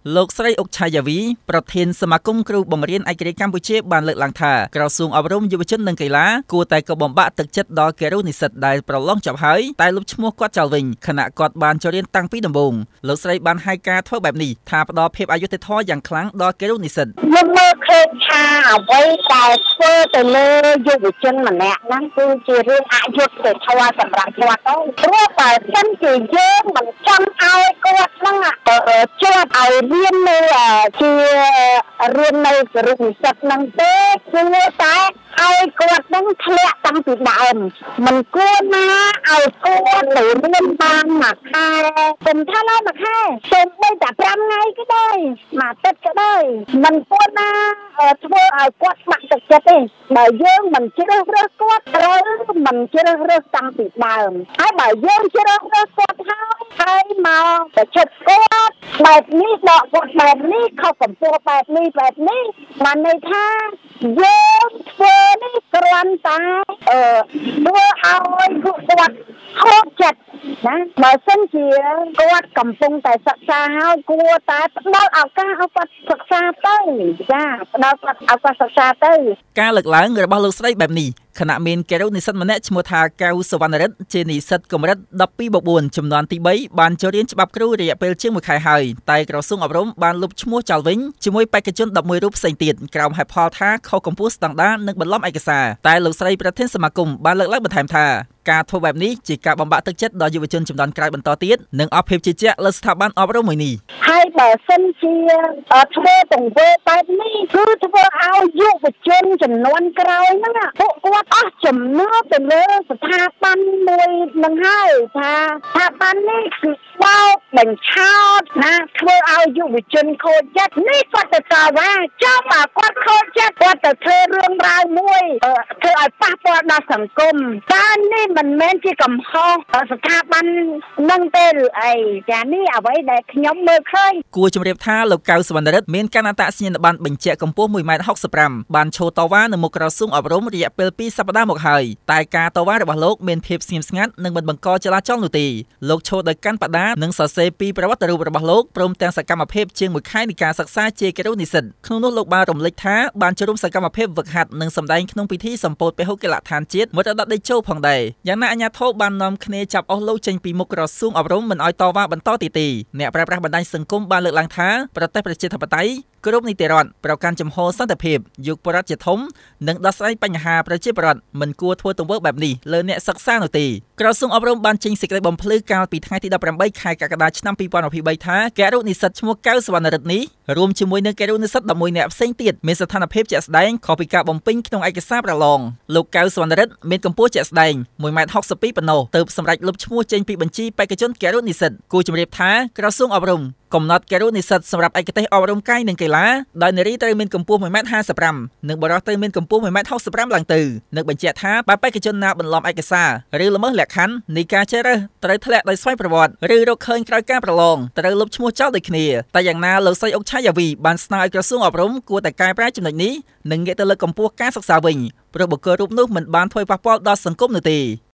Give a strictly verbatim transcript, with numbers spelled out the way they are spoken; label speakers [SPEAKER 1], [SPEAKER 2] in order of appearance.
[SPEAKER 1] លោកស្រីអុកឆាយាវីប្រធានសមាគមគ្រូបង្រៀនឯករាជ្យកម្ពុជាបានលើកឡើងថាក្រសួងអប់រំយុវជននិងកីឡាគួរតែក៏បំបាក់ទឹកចិត្តដល់គរុនិស្សិតដែលប្រឡងចប់ហើយតែលុបឈ្មោះគាត់ចោលវិញខណៈគាត់បានចូលរៀនតាំងពីដំបូងលោកស្រីបានហៅការធ្វើបែបនេះថាផ្ដល់ភាពអយុត្តិធម៌យ៉ាងខ្លាំងដល់គរុនិស្សិត
[SPEAKER 2] យើងមើលឃើញថាអ្វីដែលធ្វើទៅលើយុវជនម្នាក់ហ្នឹងគឺជារឿងអយុត្តិធម៌សម្រាប់គាត់ទៅព្រោះបើសិនជាយើងមិនចង់ឲ្យគាត់ហ្នឹងជាប់ឲ្យរៀននៅជារៀននៅគរុនិស្សិតហ្នឹងទេគឺតែឲ្យគាត់នឹងធ្លាក់តាំងពីដើមមិនគួរណាឲ្យគាត់ទៅរៀនបានមួយខែខ្ញុំថាឡើយមួយខែសូម្បីតែប្រាំថ្ងៃក៏ដោយមួយអាទិត្យក៏ដោយមិនគួរណាធ្វើឲ្យគាត់បាក់ទឹកចិត្តទេបើយើងមិនជ្រើសរើសគាត់ត្រូវមិនជ្រើសរើសតាំងពីដើមហើយបើយើងជ្រើសរើសគាត់ហើយហើយមកប្រជិតគាត់បែបនេះដកគាត់បែបនេះខុសកម្ពស់បែបនេះបែបនេះបានន័យថាយើងធ្វើនេះគ្រាន់តែអឺធ្វើឲ្យពួកគាត់ខកចិត្តណាបើសិនជាគាត់កំពុងតែសិក្សាហើយគួរតែផ្ដល់ឱកាសឲ្យគាត់សិក្សាទៅចាផ្ដល់គាត់ឱកាសសិក្សាទៅ
[SPEAKER 1] ការលើកឡើងរបស់លោកស្រីបែបនេះខណៈមានគរុនិស្សិតម្នាក់ឈ្មោះថាកៅសវណ្ណរិទ្ធជានិស្សិតកម្រិត ដប់ពីរបូកបួន ចំនួនទីបីបានចូលរៀនច្បាប់គ្រូរយៈពេលជាងមួយខែហើយតែក្រសួងអប់រំបានលុបឈ្មោះចោលវិញជាមួយបេក្ខជន ដប់មួយ រូបផ្សេងទៀតក្រោមហេតុផលថាខុសកម្ពស់ស្តង់ដារនិងបន្លំឯកសារតែលោកស្រីប្រធានសមាគមបានលើកឡើងបន្ថែមថាការធ្វើបែបនេះជាការបំបាក់ទឹកចិត្តដល់យុវជនជំនាន់ក្រោយបន្តទៀតនិងអស់ភាពជឿជាក់លើស្ថាប័នអប់រំមួយនេះ
[SPEAKER 2] ហើយបើសិនជាធ្វើទង្វើបែបនេះគឺធ្វើឲ្យយុវជនជំនាន់ក្រោយហ្នឹងពួកគាត់អស់ជំនឿទៅលើស្ថាប័នមួយនឹងហើយថាស្ថាប័ននេះគឺបោកបញ្ឆោតណាធ្វើឲ្យយុវជនខូចចិត្តនេះគាត់ទៅតវ៉ាចាំបើគាត់ខូចចិត្តគាត់ទៅធ្វើរឿងរ៉ាវមួយធ្វើឲ្យប៉ះពាល់ដល់សង្គមតែនេះមិនមែនជាកំហុសស្ថាប័ននឹងទេឬអីចានេះអ្វីដែលខ្ញុំមើលឃើញ
[SPEAKER 1] គួរជម្រាបថាលោកកៅសវណ្ណរិទ្ធមានគណៈអត្តសញ្ញាណប័ណ្ណបញ្ជាក់កម្ពស់មួយម៉ែត្រហុកសិបប្រាំបានឈរតវ៉ានៅមុខក្រសួងអប់រំរយៈពេលពីរសប្តាហ៍មកហើយតែការតវ៉ារបស់លោកមានភាពស្ងៀមស្ងាត់និងមិនបង្កចលាចលនោះទេលោកឈរដោយកាន់បដានិងសរសេរពីប្រវត្តិរូបរបស់លោកព្រមទាំងសកម្មភាពជាងមួយខែនៃការសិក្សាជាគរុនិស្សិតក្នុងនោះលោកបានរំលេចថាបានចូលរួមសកម្មភាពវឹកហាត់និងសម្ដែងក្នុងពិធីសម្ពោធពហុកីឡដ្ឋានជាតិមរតកដីជោផងដែរយ៉ាងណាអាជ្ញាធរបាននាំគ្នាចាប់អស់លោកចេញពីមុខក្រសួងអប់រំមិនឲ្យតវ៉ាបន្តទៀតទេអ្នកប្រើប្រាស់បណ្ដាញសង្គមបានលើកឡើងថាប្រទេសប្រជាធិបតេយ្យគ្រប់នីតិរដ្ឋប្រកាន់ចំហសន្តិភាពយុគបរដ្ឋជាធំនិងដោះស្រាយបញ្ហាប្រជាពលរដ្ឋមិនគួរធ្វើទង្វើបែបនេះលើអ្នកសិក្សានោះទេក្រសួងអប់រំបានចេញសេចក្តីបំភ្លឺកាលពីថ្ងៃទីដប់ប្រាំបីខែកក្កដាឆ្នាំពីរពាន់ยี่สิบสามថាគរុនិស្សិតឈ្មោះកៅសវណ្ណរិទ្ធនេះរួមជាមួយនឹងគរុនិស្សិតដប់មួយនាក់ផ្សេងទៀតមានស្ថានភាពជាក់ស្ដែងខុសពីការបំពេញក្នុងឯកសារប្រឡងលោកកៅសវណ្ណរិទ្ធមានកម្ពស់ជាក់ស្ដែងមួយម៉ែត្រហុកសិបពីរប៉ុណ្ណោះទើបសម្រេចលុបឈ្មោះចេញពីបញ្ជីបេក្ខជនគរុនិស្សិតគួរជម្រាបថាក្រសួងអប់រំកំណត់គរុនិស្សិតសម្រាប់ឯកទេសអប់រំកាយនិងកីឡាដោយនារីត្រូវមានកម្ពស់មួយម៉ែត្រហាសិបប្រាំនិងបុរសត្រូវមានកម្ពស់មួយម៉ែត្រហុកសិបប្រាំឡើងទៅនិងបញ្ជាក់ថាបើបេក្ខជនណាបន្លំឯកសារឬល្មើសលក្ខខណ្ឌនៃការជ្រើសរើសត្រូវធ្លាក់ដោយស្វ័យប្រវត្តិឬរកឃើញក្រោយការប្រឡងត្រូវលុបឈ្មោះចោលដូចគ្នាតែយ៉ាងណាលោកស្រីអុកឆាយាវីបានស្នើឲ្យក្រសួងអប់រំគួរតែកែប្រែចំណុចនេះនិងងាកទៅលើកកម្ពស់ការសិក្សាវិញព្រោះបុគ្គលរូបនោះមិនបានធ្វើប៉ះពាល់ដល់សង្គមនោះទេ